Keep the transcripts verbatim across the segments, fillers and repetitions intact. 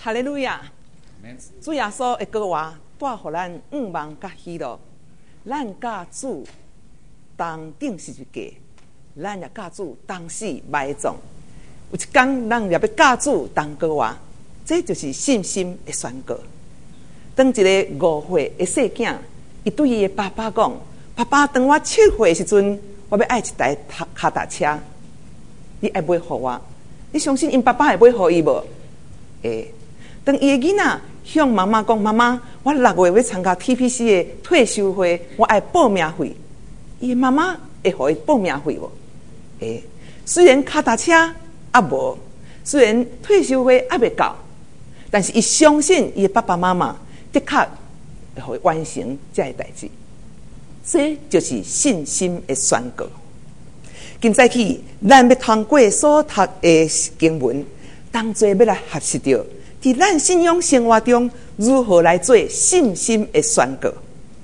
哈利路亚！主耶稣的歌话带予咱五望甲喜乐，咱甲主同顶是一家，咱也甲主同死埋葬。有一天，咱也要甲主同歌话，这就是信心的宣告。当一个五岁的细囝，伊对伊的爸爸讲：“爸爸，当我七岁的时阵，我要爱一台脚踏车，你爱买互我？你相信因爸爸会买互伊无？”诶，当伊的囡仔向妈妈讲：“妈妈，我六月要参加 T P C 的退休会，我爱报名费。”伊的妈妈会互伊报名费无？诶，虽然脚踏车也无，虽然退休费也未够，但是伊相信伊的爸爸妈妈的确会互伊完成这个代志。这就是信心的宣告。今早起，咱要通过所读的经文，当作要来学习到，在咱信仰生活中如何来做信心的宣告。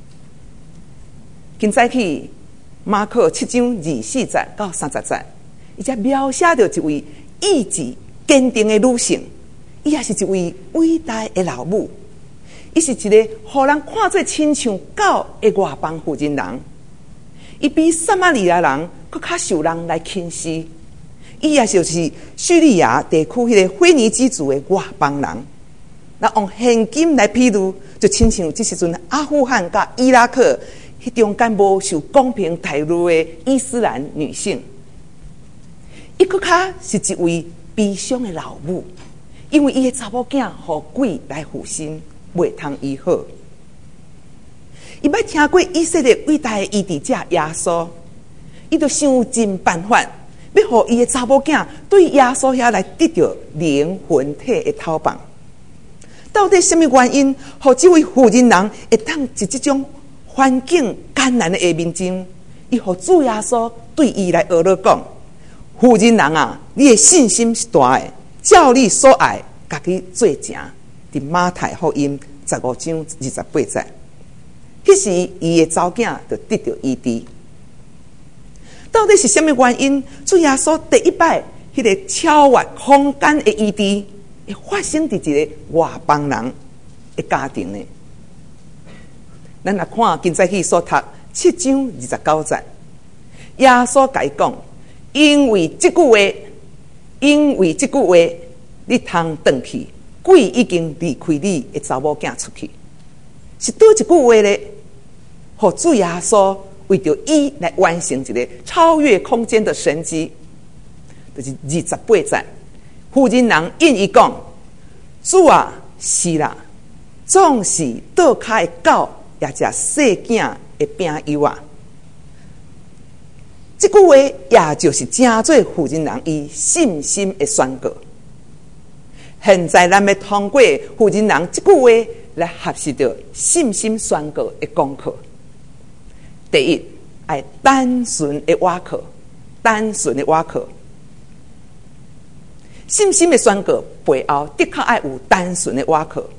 今早起，马可七章二四节到三十节，伊才描写到一位意志坚定的女性，伊也是一位伟大的老母。伊是一个互人看做亲像狗的外邦妇人人，伊比撒玛利亚人更较受人来轻视。伊也就是叙利亚地区迄个腓尼基族的外邦人。那用现今来比喻，就亲像这时阵阿富汗甲伊拉克迄中间无受公平待遇的伊斯兰女性。伊更较是一位悲伤的老母，因为伊的查某囝互鬼来附身。未通医好，伊捌听过以色列伟大的医治者耶稣，伊就想尽办法，要互伊的查某囝对耶稣遐来得到灵魂体的透放。到底什么原因，互这位妇人人会当在这种环境艰难的下面中，伊互主耶稣对伊来学了讲：妇人人啊，你的信心是大的，照你所爱，家己做成。伫马太福音十五章二十八节，迄时伊的查某囝就得到医治。到底是什么原因？主耶稣第一摆迄个超越空间的医治，会发生伫一个外邦人的家庭呢？咱来看今早起所读七章二十九节，耶稣甲伊讲：因为即句话，因为即句话，你通转去。鬼已经离开你的查某囝出去，是倒一句话呢？互主耶稣为着伊来完成一个超越空间的神迹，就是二十八节。妇人人应伊讲：“主啊，是啦，总是倒脚的狗也食细囝的饼油啊。”这句话也就是真做妇人人伊信心的宣告。现在咱要通过妇人人这句话来学习到信心宣告的功课。第一，爱单纯的挖课，单纯的挖课。信心的宣告背后的确爱有单纯的挖课。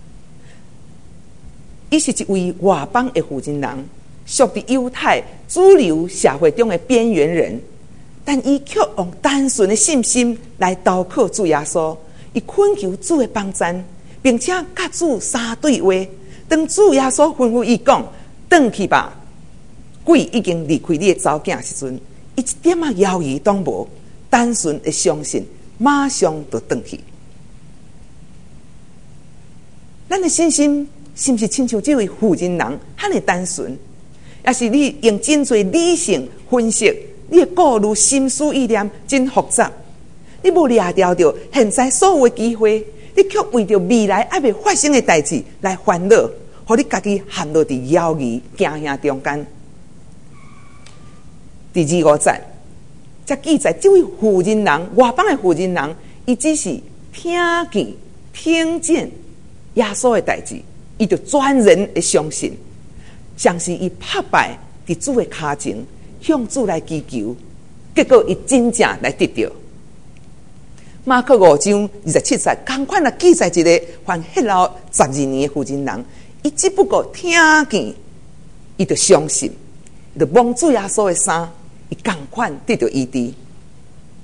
伊是一位外邦的妇人人，属于犹太主流社会中的边缘人，但伊却用单纯的信心来投靠主耶稣。伊恳求主的帮助，并且甲主三对话。当主耶稣吩咐伊讲：“转去吧，鬼已经离开你的查某囝时阵，伊一点仔犹豫都无，单纯的相信，马上就转去。咱的信心是不是亲像这位妇人人遐尼单纯？也是你用真侪理性分析，你的顾虑、心思意念真复杂？你无掠掉着现在所有的机会，你却为着未来还未发生的代志来烦恼，互你家己陷落伫犹豫惊吓中间。第二五节，则记载这位妇人人，外邦的妇人人，伊只是听见、听见耶稣的代志，伊就全然的相信，像是伊拍败伫主的脚前，向主来祈求，结果伊真正来得到。马可五章二十七节，同款啊记载一个患血流十二年的妇人人，伊只不过听见，伊就相信，就摸主耶稣的衫，伊同款得到医治。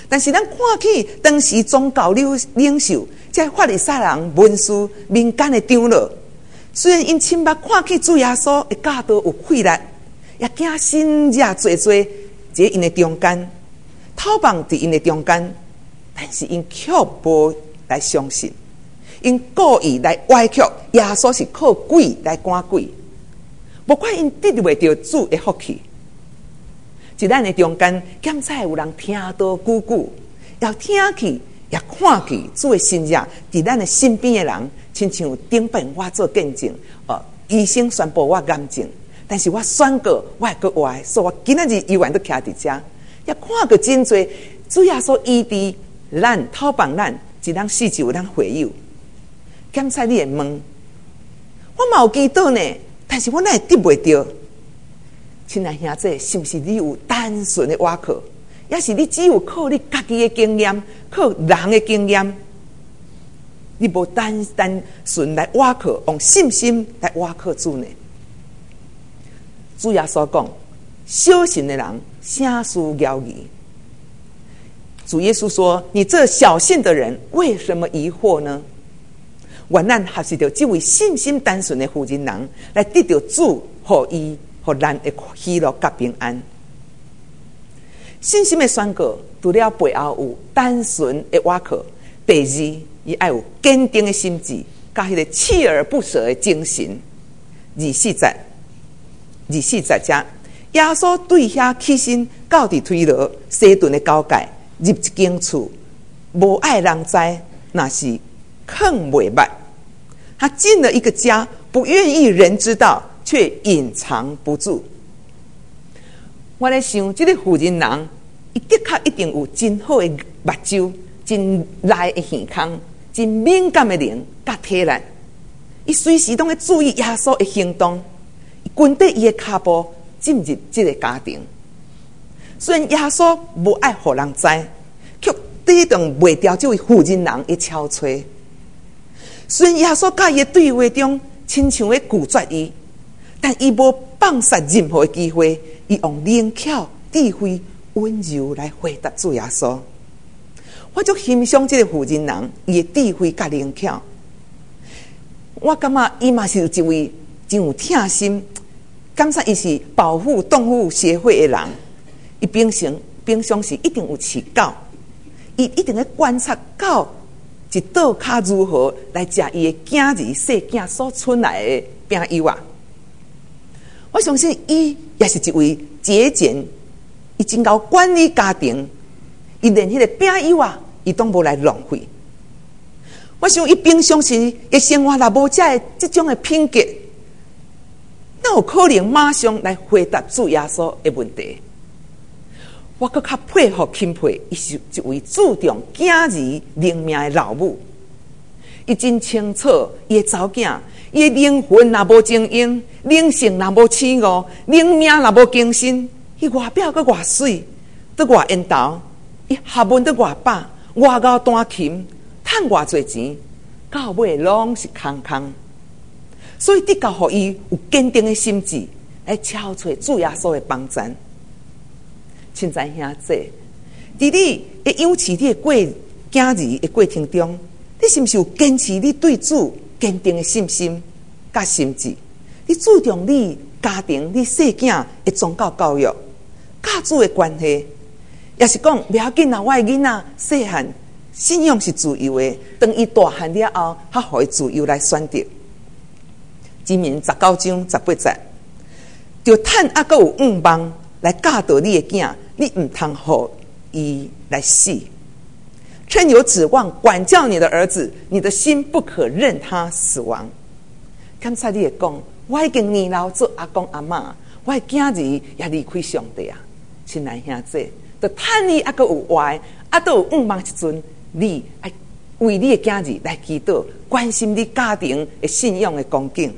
但是咱看起当时宗教领袖，这法利赛人、文士、民间的长老，虽然因亲目看起主耶稣的教导有慧力，也惊信者济济在因的中间，讨棒在因的中间，但是因却无来相信，因故意来歪曲耶稣是靠鬼来赶鬼，无怪因得袂到主的福气。在咱的中间，检测有人听到久久，要听去也看去主的信仰，在咱的身边的人，亲像顶边我做见证，呃，医生宣布我癌症，但是我宣告我还佫活，所以我今仔日依然都徛伫遮，也看过真侪主耶稣医治咱讨帮咱，一人死就有人回友。检测你会问，我嘛有祈祷呢，但是我哪会得袂到？亲爱兄弟，是不是你有单纯的挖靠，也是你只有靠你家己的经验，靠人的经验，你无单单纯来挖靠，用信心来挖靠主呢？主耶稣讲，小信的人声势摇移。主耶稣说：“你这小信的人，为什么疑惑呢？”愿咱学习到这位信心单纯的妇人人，来得到主和伊。互咱的喜乐甲平安。信心的宣告，除了背后有单纯的挖靠，第二，伊爱有坚定的心志，甲迄个锲而不舍的精神。二四节，二四节遮，耶稣对遐起身，到伫推罗西顿的交界，入一间厝，无爱人知，那是坑袂捌。他进了一个家，不愿意人知道。却隐藏不住。我在想，这个妇人人，伊的确一定有真好的目睭，真内的耳孔，真敏感的灵甲体力。伊随时都在注意耶稣的行动，跟对伊的脚步进入这个家庭。虽然耶稣无爱互人知，却抵挡袂掉这位妇人人的憔悴。虽然耶稣甲伊的对话中，亲像在拒绝伊。但伊无放杀任何的机会，伊用灵巧、智慧、温柔来回答主耶稣。我足欣赏这个妇人人，伊的智慧甲灵巧。我感觉伊嘛是一位真有疼心，感觉伊是保护动物协会的人。伊平常平常时一定有饲狗，伊一定在观察狗一倒脚如何来食伊的囝儿细囝所剩来的饼油啊。我相信伊也是一位节俭，伊真够管理家庭，伊连迄个饼油啊，伊都无来浪费。我想伊平常时的生活若无这这种的品格，那有可能马上来回答主耶稣的问题。我更较佩服钦佩，伊是一位注重囝儿灵命的老母，伊真清楚伊的查某囝。伊的灵魂若无精英，灵性若无起悟，灵命若无更新，伊外表阁偌水，阁偌缘投，伊学问阁偌饱，外高弹琴，趁偌侪钱，到尾拢是空空。所以得到互伊有坚定的心志，来敲找主耶稣的帮助。亲爱兄弟，伫你的养饲你的过囝儿的过程中，你是毋是有坚持你对主坚定的信心甲心志？你注重你家庭、你细囝的宗教教育、教主的关系，也是讲不要紧啊！我的囡仔细汉信仰是自由的，当伊大汉了后，较互伊自由来选择。箴言十九章十八节，就趁还阁有五望来教导你的囝，你唔通互伊来死。趁有指望管教你的儿子，你的心不可任他死亡。刚才你也讲，我已经年老做阿公阿嬷，我的囝儿也离开上帝啊！亲爱兄弟，就趁你还阁有活，还阁有五望时阵，你爱为你的囝儿来祈祷，关心你家庭的信仰的光景。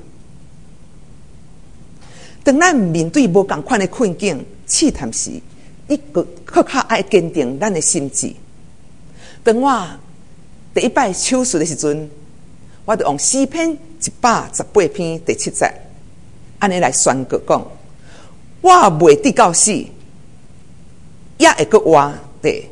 当咱面对无同款的困境、试探时，你更更较爱坚定咱的心志。当我第一摆手术的时阵，我就用诗篇一百十八篇第七节，安尼来宣告讲：我未得到死，也会阁活地，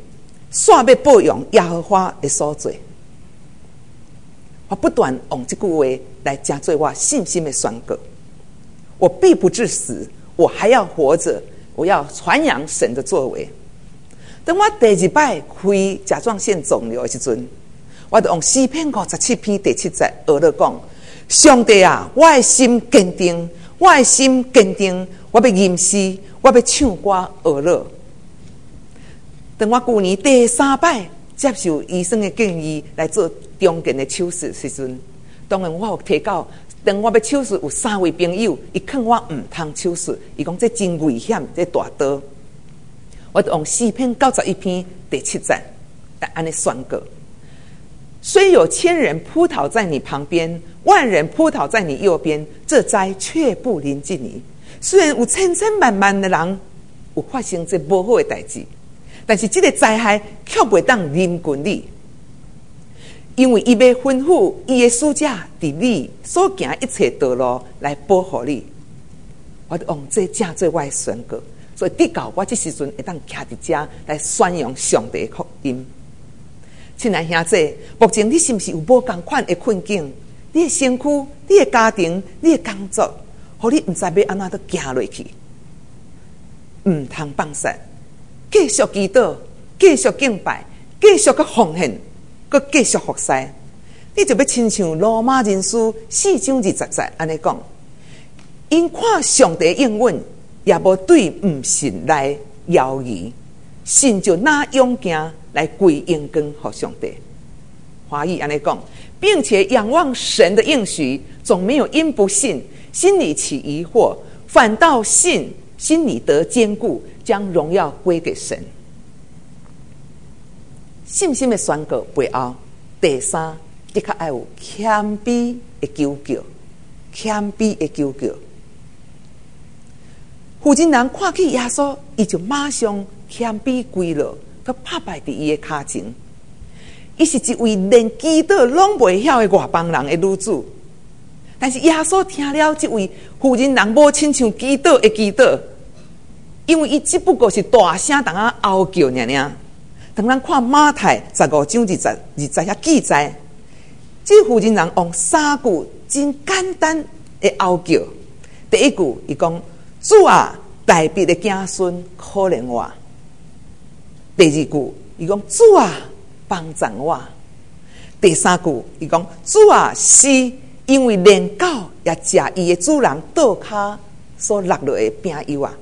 煞要报用耶和华的所做。我不断用这句话来加做我信心的宣告。我必不致死，我还要活着，我要传扬神的作为。当我第二摆开甲状腺肿瘤的时阵，我就用诗篇五十七篇第七节学了讲：上帝啊，我的心坚定，我的心坚定，我要吟诗，我要唱歌学了。当我去年第三摆接受医生的建议来做中间的手术时阵，当然我有提到，当我要手术，有三位朋友，伊劝我唔通手术，伊讲这真危险，这大刀。我就用诗篇九十一篇第七节来安尼宣告：虽有千人扑倒在你旁边，万人扑倒在你右边，这灾却不临近你。虽然有千千万万的人有发生这不好的代志，但是这个灾害却不当临近你。因为伊要吩咐伊的使者伫你所行一切道路来保护你。我就用这正做我的宣告，所以直到我这时阵会当徛伫遮来宣扬上帝的福音。亲爱兄姐，目前你是不是有无同款的困境？你的身躯、你的家庭、你的工作，互你唔知要安怎都行落去，唔通放弃，继续祈祷，继续敬拜，继续去奉献。佮继续服侍，你就要亲像罗马人书四章二十节安尼讲：因看上帝应允，也无对唔信来犹豫，信就拿勇行来归荣光给上帝。华语安尼讲，并且仰望神的应许，总没有因不信心里起疑惑，反倒信，心里得坚固，将荣耀归给神。信心的宣告背后，第三，的确要有谦卑的求救，谦卑的求救。负责人看起耶稣，伊就马上谦卑跪落，佮拍拜伫伊的脚前。伊是一位连祈祷拢袂晓的外邦人的女子，但是耶稣听了这位负责人无亲像祈祷的祈祷，因为伊只不过是大声当啊嗷叫尔尔。当咱看马太十五章二十二十遐记载，这负责人用三句真简单的嗷叫。第一句伊讲：主啊，大卫的子孙可怜我。第二句伊讲：主啊，帮助我。第三句伊讲：主啊，是因为连狗也食伊的主人倒骹所落落的饼油啊。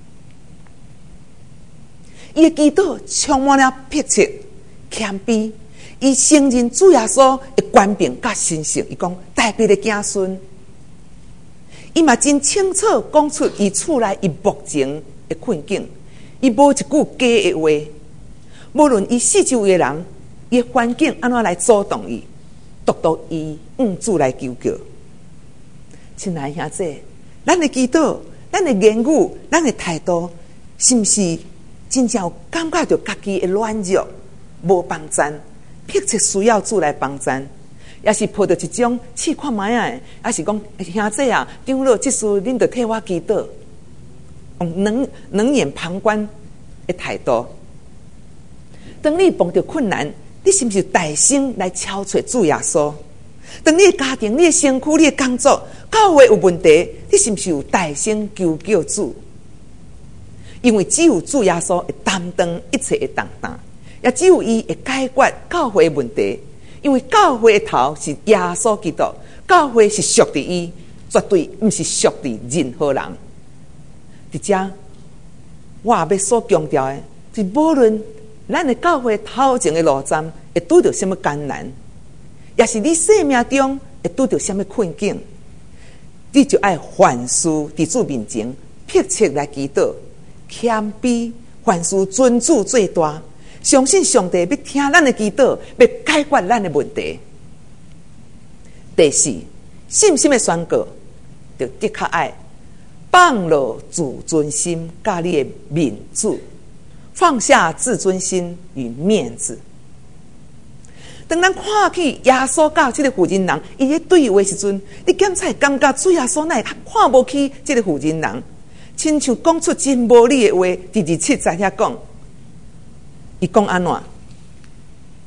伊的祈祷充满了迫切、谦卑，伊承认主耶稣的权柄甲神性。伊讲大卫的子孙，伊嘛真清楚讲出伊厝内伊目前的困境，伊无一句假的话。无论伊四周围的人，伊的环境安怎来阻挡伊，独独伊向主来求救。亲爱兄姐，咱的祈祷、咱的言语、咱的态度，是不是真正有感觉到家己的软弱、无帮助，迫切需要主来帮助？也是抱着一种试看卖啊，也是讲兄姐啊，长老、即事恁着替我祈祷，用冷冷眼旁观的态度。当你碰到困难，你是不是大声来敲找主耶稣？当你的家庭、你的身躯、你的工作、教会有问题，你是不是有大声求救主？因为只有主耶稣会担当一切的重担，也只有伊会解决教会的问题。因为教会的头是耶稣基督，教会是属于伊，绝对不是属于任何人。伫这，我也要所强调的，是无论咱的教会头前的路站会拄到什么艰难，也是你生命中会拄到什么困境，你就要凡事伫主面前迫切来祈祷，谦卑，凡事尊主最大，相信上帝要听咱的祈祷，要解决咱的问题。第四，信心的宣告，就的确爱放落自尊心，甲你的面子。放下自尊心与面子。当咱看起耶稣教这个负责人，伊咧对话时阵，你检查感觉主耶稣乃看不起这个负责人，亲像讲出真无理的话。第二七节遐讲，伊讲安怎？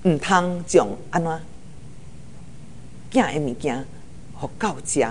毋通将安怎囝的物件互狗食。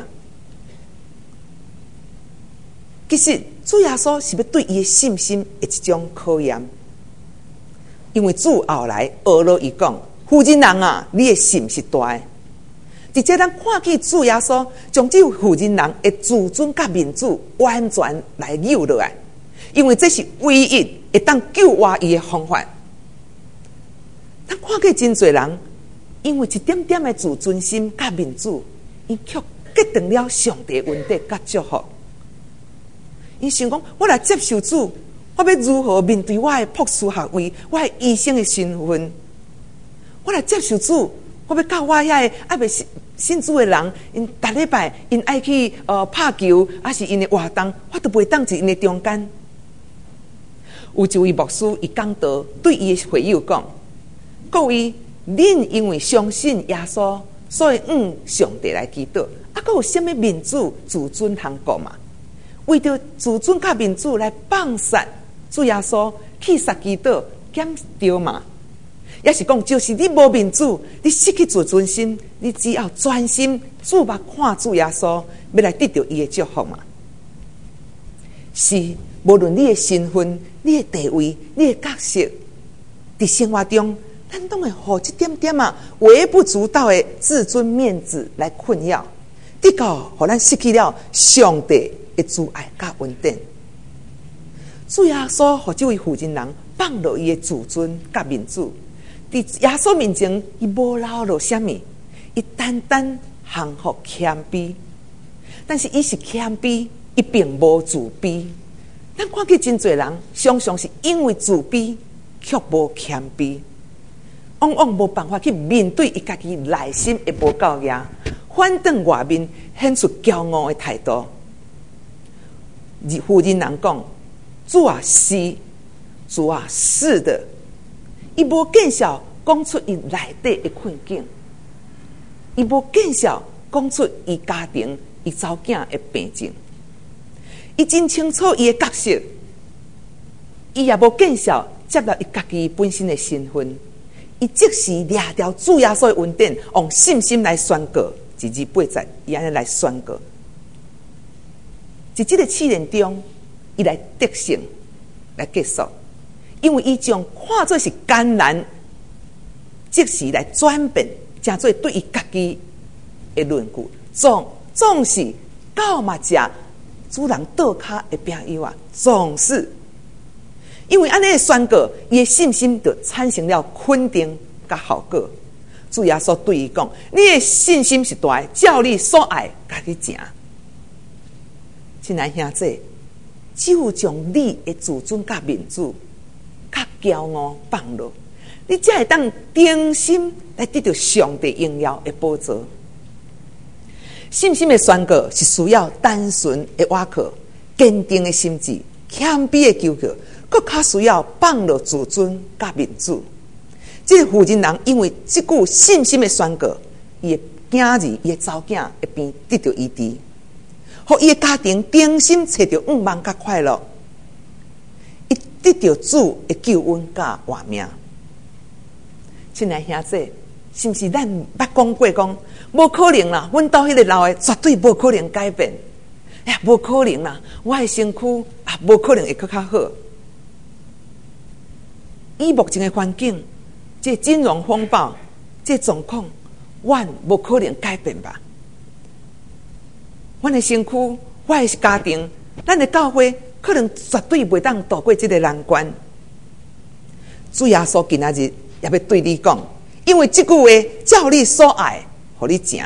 其实主耶稣是要对伊的信心的一种考验，因为主后来学了伊讲：妇人人啊，你的信是大的。直接咱看见主耶稣将这妇人人的自尊甲面子完全来扭落来，因为这是唯一会当救活伊的方法。咱看见真侪人因为一点点的自尊心甲面子，伊却决定了上帝的恩典甲祝福。伊想讲，我来接受主，我要如何面对我的博士学位、我的医生的身份？我来接受主，我要教我遐个爱袂信主的人，因逐礼拜因爱去呃拍球，还是因的活动，我都袂当伫因的中间。有一位牧师伊讲道对伊的会友讲：各位，恁因为相信耶稣，所以向上帝来祈祷，啊，佫有啥物面子、自尊通讲嘛？为着自尊甲面子来放杀主耶稣，去杀基督，减掉嘛？也是讲，就是你无面子，你失去自尊心，你只要专心注目看主耶稣，要来得到伊的祝福嘛？是，无论你的身份、你的地位、你的角色，伫生活中，咱拢会互一点点啊微不足道的自尊面子来困扰，直到互咱失去了上帝的慈爱甲恩典。主耶稣互这位妇人人放落伊的自尊甲面子，伫耶稣面前，伊无留落啥物，伊单单降服谦卑。但是伊是谦卑，伊并无自卑。咱看见真侪人，常常是因为自卑，却无谦卑，往往无办法去面对伊家己内心的无够牙，反倒外面显出骄傲的态度。妇人人讲：主啊是，主啊是的。伊无见笑讲出伊内底的困境，伊无见笑讲出伊家庭、伊查某囝的病症，伊真清楚伊的角色，伊也无见笑接纳伊家己本身的身份，伊即时掠掉主耶稣的恩典，用信心来宣告，一字八节，伊安尼来宣告，在这个试炼中，伊来得胜，来结束。因为伊将看作是艰难，即时来转变，成做对伊家己的论据。总总是到嘛食主人倒骹的饼友啊，总是因为安尼的宣告，伊的信心就产生了肯定甲效果。主耶稣对伊讲：你的信心是大的，照你所爱，家己行。亲爱兄弟，只有将你的自尊甲面子、甲骄傲放落，你才会当定心来得到上帝荣耀的宝座。信心的宣告是需要单纯的倚靠、坚定的心智、谦卑的求告，更较需要放落自尊甲面子。这个妇人人因为这句信心的宣告，伊的囝儿、伊的查某囝会变得到医治，互伊的家庭定心找到五万甲快乐，伊得到主的救恩甲活命。亲爱兄弟，是不是咱捌讲过讲，无可能啦？阮到迄个老的绝对无可能改变。哎呀，无可能啦！我的身躯啊，无可能会更较好。以目前的环境，这金融风暴，这状况，阮无可能改变吧？阮的身躯，我的家庭，咱的教会，可能绝对袂当度过这个难关。主耶稣今仔日也要对你讲，因为这句话照你所爱，互你行。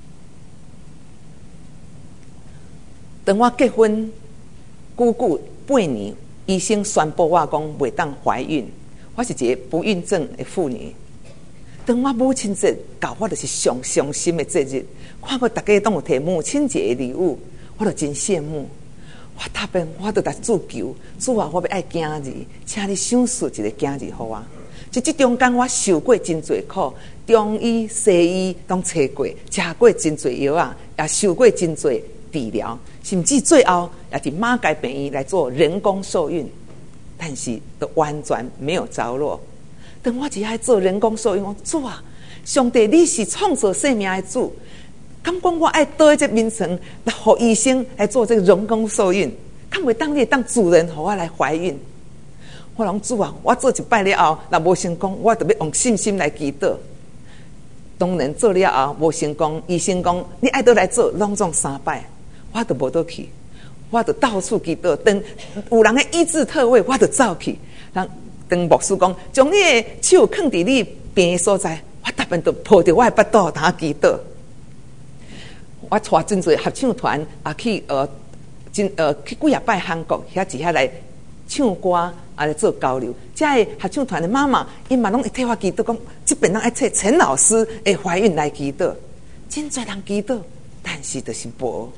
当我结婚久久八年，医生宣布我讲袂当怀孕，我是一个不孕症的妇女。当我母亲节到，我就是上伤心的节日。看到大家都有摕母亲节的礼物，我就真羡慕。我特别，我就来祝求主啊，我要爱囝儿，请你赏赐一个囝儿给我。就这中间，我受过真侪苦，中医、西医拢找过，吃过真侪药啊，也受过真侪治疗，甚至最后也是马街病院来做人工受孕，但是都完全没有着落。 当我只爱做人工受孕，我主啊，上帝你是创造生命的主，敢讲我爱倒这名称来给医生来做这个人工受孕，敢袂当你当主人给我来怀孕？我讲主啊，我做一摆了后，若无成功，我就要用信心来祈祷。当然做了后无成功，医生讲你爱倒来做，拢总三摆，我就无倒去，我就到处祈祷。等有人的医治特位，我就走去。人当牧师讲，将你的手放伫你病的所在，我逐遍就抱着我的腹肚打祈祷。我带真侪合唱团啊去呃真呃去几啊摆韩国，遐一遐来唱歌啊来做交流。这个合唱团的妈妈，因嘛拢会替我祈祷，讲这边人爱替陈老师的怀孕来祈祷。真侪人祈祷，但是就是无。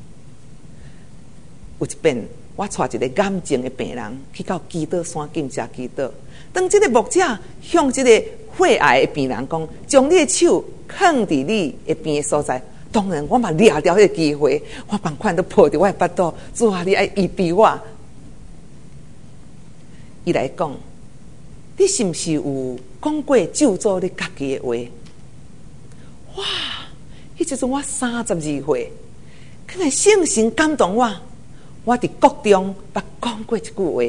有一遍，我带一个癌症的病人去到基督山境下祈祷。当这个牧者向这个肺癌的病人讲，将你的手放伫你的病的所在。当然，我嘛抓到迄个机会，我赶快都抱着我的腹肚，主啊，你爱医治我。伊来讲，你是不是有讲过救助你家己的话？哇！迄时阵我三十二岁，可能圣神感动我，我伫国中捌讲过一句话。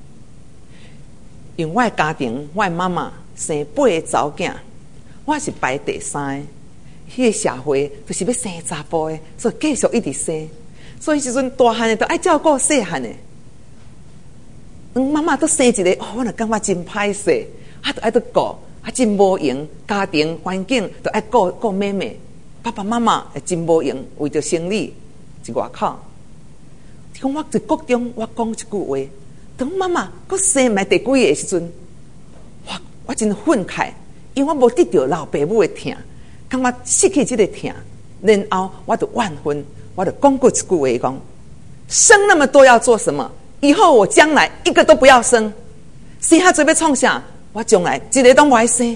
因为我的家庭，我的妈妈生八个查某囝，我是排第三个。迄个社会就是要生查甫的，所以继续一直生。所以时阵大汉的都爱照顾细汉的。嗯，妈妈都生一个，哦，我就感觉真歹势，啊，都爱得顾，啊，真无用。家庭环境都爱顾顾妹妹，爸爸妈妈也真无用，为着生理伫外口。讲我伫国中，我讲一句话，当妈妈搁生埋第几个的时阵，我我真愤慨，因为我无得到老爸母的疼。感觉失去这个疼，然后我就万分，我就讲过一句话，讲生那么多要做什么？以后我将来一个都不要生，生下最要创啥？我将来一个都不爱生。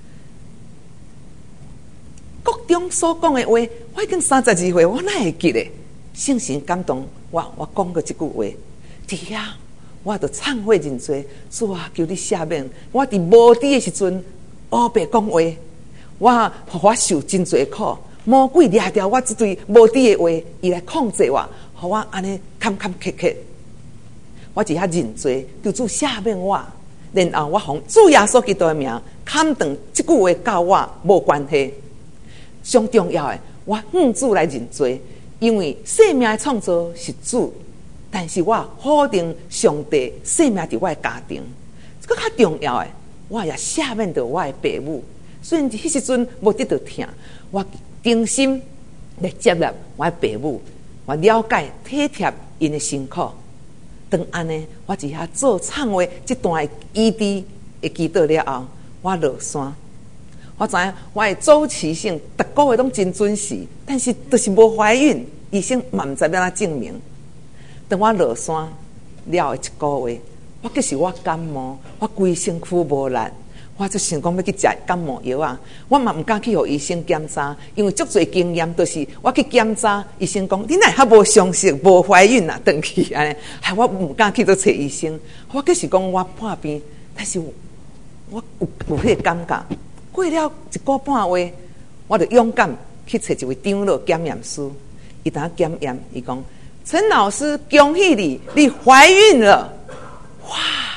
国中所讲的话，我已经三十二岁，我哪会记得？圣神感动我，我讲过这句话，伫遐我就忏悔认罪，主啊，求你赦免我伫无知的时阵黑白讲话。我互我受真侪苦，魔鬼掠掉我这对无知的话，伊来控制我，互我安尼坎坎坷坷。我只遐认罪，求主赦免我，然后我奉主耶稣基督的名砍断这句话，教我无关系。上重要的，我向主来认罪，因为生命的创造是主，但是我否定上帝生命伫我的家庭。更较重要的，我也赦免着我的父母。虽然迄时阵无得到疼，我真心来接纳我的父母，我了解体贴因的辛苦。当安尼，我只遐做忏悔这段医治的祈祷了后，我落山。我知影我的周期性逐个月拢真准时，但是就是无怀孕，医生嘛毋知要怎证明。当我落山了后一个月，我计是我感冒，我规身躯无力。我就想讲要去食感冒药啊，我嘛毋敢去互医生检查，因为足侪经验都是我去检查，医生讲你哪还无相信无怀孕啊，转去安尼，害我毋敢去做找医生。我计是讲我破病，但是我有有迄个感觉。过了一个半月，我就勇敢去找一位长老检验师，伊当检验，伊讲陈老师恭喜你，你怀孕了！哇，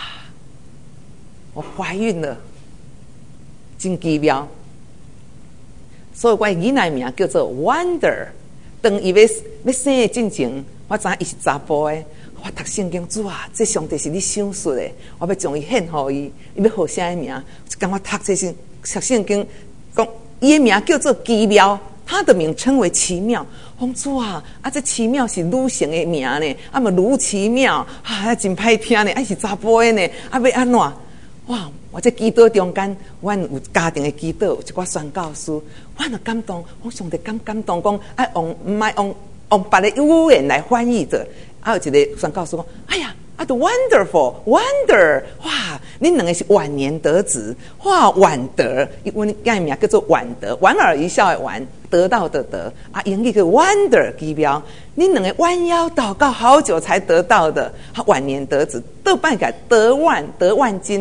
我怀孕了！真奇妙，所以我囡仔名叫做 Wonder。当伊要要生的进前，我知影伊是查甫的。我读圣经，主啊，这上帝是你赏赐的，我要将伊献互伊。伊要号啥名？就跟我读这圣读圣经，讲伊的名叫做奇妙，他的名称为奇妙。我讲主啊，啊这奇妙是女性的名呢，啊嘛女奇妙，啊真歹听呢，啊是查甫的呢，啊要安怎？哇！我在祈祷中间，阮有家庭的祈祷，有一寡宣教师，我就感动，我上帝感感动，讲爱用唔爱用用别的语言来翻译的。啊，有一个宣教师讲，哎呀，啊，都 wonderful wonder， 哇！恁两个是晚年得子，哇，晚得，阮家名叫做晚得，莞尔一笑的莞，得到的得啊，英语叫 wonder 奇妙。恁两个弯腰祷告好久才得到的，他晚年得子，倒半改得万得万金。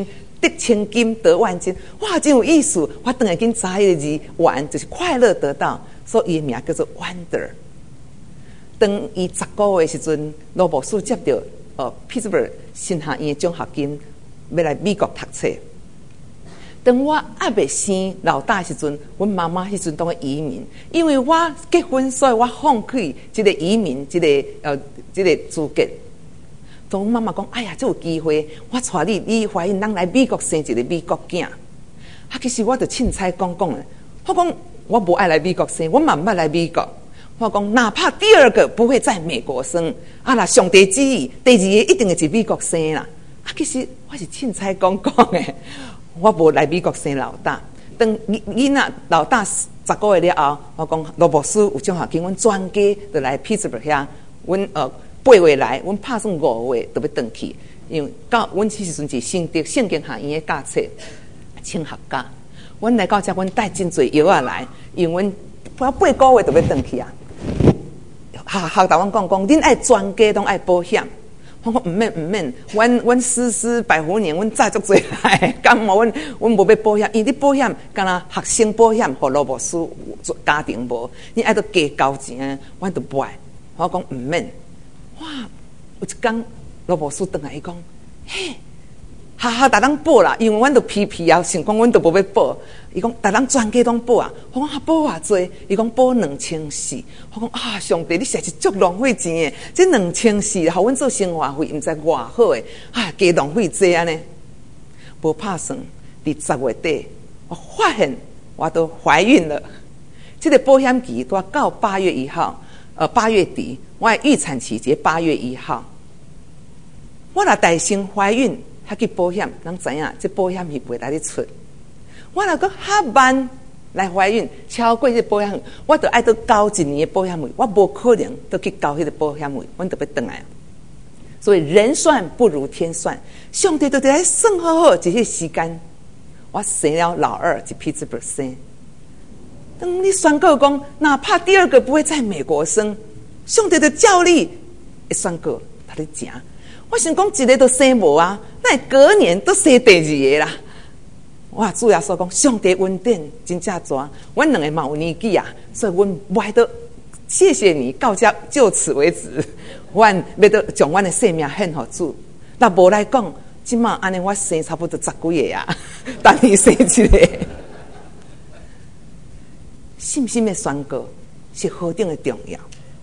得千金得万金，哇，真有意思！我等下跟查迄个字，玩就是快乐得到，所以伊名叫做 Wonder。当伊十个月时阵，罗伯斯接到呃 Pittsburgh 新学院的奖学金，要来美国读册。当我还未生老大时阵，阮妈妈迄阵当去移民，因为我结婚，所以我放弃这个移民，这个呃这个资格。当阮妈妈讲，哎呀，这有机会，我带你，你怀孕，咱来美国生一个美国囝。啊，其实我就凊彩讲讲诶，我讲我无爱来美国生，我嘛毋捌来美国。我讲，哪怕第二个不会在美国生，啊啦，上帝旨意，第二个一定会去美国生啦。啊，其实我是凊彩讲讲诶。我无来美国生老大，当囡仔老大十个月了后，我讲罗伯斯有奖学金，阮全家就来 Pittsburgh 遐，阮呃八月来，阮拍算五月就要转去，因为到阮迄时阵是圣德圣经学院的教册，清学家，阮来到遮，阮带真侪药仔来，因为阮我八个月就要转去啊。学校甲阮讲讲，恁爱全家拢爱保险。我讲毋免毋免，阮阮思思百虎年，阮早足侪来，感冒阮阮无要保险，因为你保险，敢若学生保险，互罗伯斯家庭无，你爱都加交钱，阮都不爱。我讲毋免，哇！有一天罗伯斯转来伊讲，嘿，哈哈，逐人报啦，因为阮都皮皮啊，想讲阮都无要报。伊讲逐人全家拢报啊，我讲啊报偌济，伊讲报两千四。我讲啊，上帝，你实在是足浪费钱诶！这两千四，互阮做生活费，毋知偌好诶，啊，加浪费济安尼。无拍算，伫十月底，我发现我都怀孕了。这个保险期都要到八月一号，呃，八月底，我的预产期节八月一号。我若大生怀孕，还去保险，人知影这保险费袂来你出。我若搁较慢来怀孕，超过这保险费，我就爱到交一年的保险费，我无可能都去交迄个保险费，阮就要转来。所以人算不如天算，上帝都得来算好好这些时间。我生了老二，一批之不生。当你宣告讲，哪怕第二个不会在美国生，上帝的教力会宣告他咧讲。我想讲一个都生无啊，那隔年都生第二个啦。哇！主耶稣讲，上帝恩典真正大，阮两个嘛有年纪啊，所以阮无爱得谢谢你，到这就此为止。阮要得将阮的性命献互主。那无来讲，即马安尼我生差不多十几个啊，等你生一个。信心的宣告是何等的重要。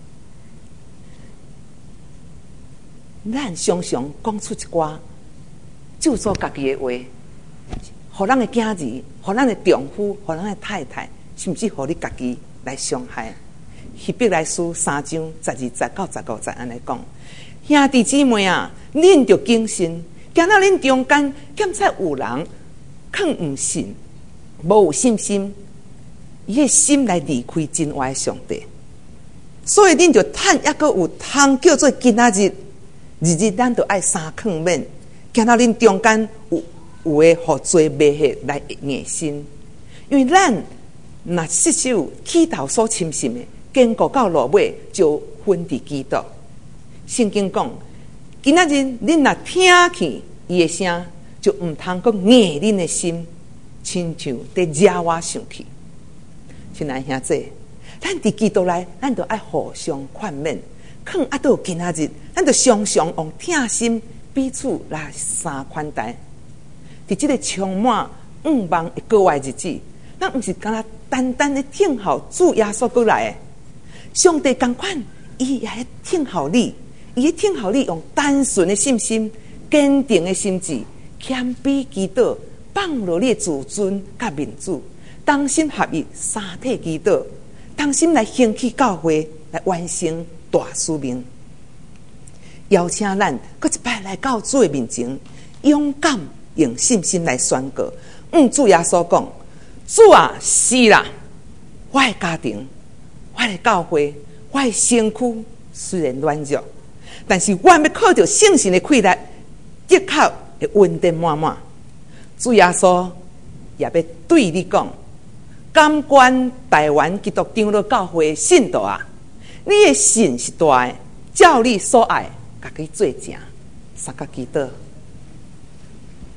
咱常常讲出一寡救赎家己的话。互咱的囝儿，互咱的丈夫，互咱的太太，甚至互你家己来伤害。希伯来书三章十二节到十五节安尼讲：兄弟姊妹啊，恁着谨慎，惊到恁中间检测有人肯毋信，无有信心，伊的心来离开真爱的上帝。所以恁着趁抑个有通叫做今仔日，日日咱着爱三肯免，惊到恁中间有。有诶，互罪迷惑来硬心，因为咱若失守起头所深信诶，坚固到落尾就分伫基督。圣经讲，今仔日恁若听去伊诶声，就毋通阁硬恁诶心，亲像伫惹我生气。亲爱兄弟，咱伫基督内，咱着爱互相宽免，肯啊到今仔日，咱着常常用疼心彼此来相款待。伫即个充满盼望的国外日子，咱毋是干那单单的听候主耶稣过来的，上帝同款，伊也会听候你，伊会听候你用单纯的信心、坚定的心智、谦卑祈祷，放落你的自尊甲民主，同心合一，三体祈祷，同心来兴起教会，来完成大使命。邀请咱搁一摆来到主的面前，勇敢。用信心来宣告，嗯，主耶稣讲：主啊，是啦，我的家庭，我的教会，我的身躯虽然软弱，但是我要靠着圣神的气力，结靠会稳定满满。主耶稣也要对你讲：感官台湾基督长老教会的信徒啊，你的信是大的，照你所爱，家己做成，三个祈祷。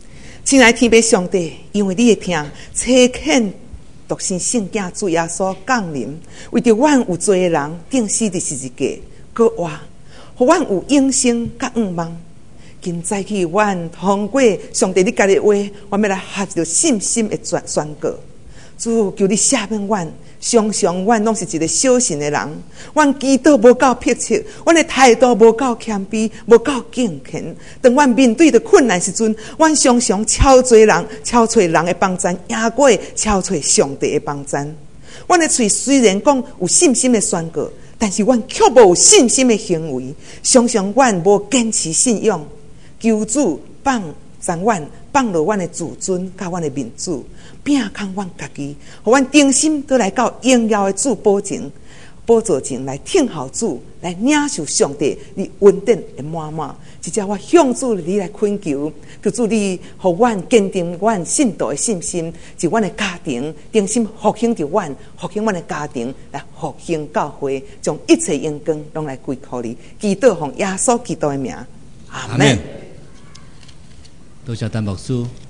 亲爱的天父上帝，因为你会听差遣独生圣子主耶稣降临，为着阮有罪的人钉死伫十字架，搁活，互阮有永生甲盼望。今早起，阮通过上帝你家己的话，阮要来学着信心的宣宣告。主，求你赦免阮，常常阮拢是一个小信的人，阮祈祷无够迫切，阮的态度无够谦卑，无够敬虔。当阮面对着困难时阵，阮常常超侪人，超找人的帮助，赢过超找上帝的帮助。阮的嘴虽然讲有信心的宣告，但是阮却无有信心的行为，常常阮无坚持信仰。求主放咱阮放落阮的自尊，甲阮的面子，拼空阮家己，互阮定心都来到荣耀的主宝前，宝座前来听候主，来领受上帝你恩典的满满。即只我向主你来恳求，求主你互阮坚定阮信道的信心，就阮的家庭定心复兴着阮，复兴阮的家庭，来复兴教会，将一切荣光拢来归乎你。祈祷奉耶稣基督的名，阿门。 多谢陈牧师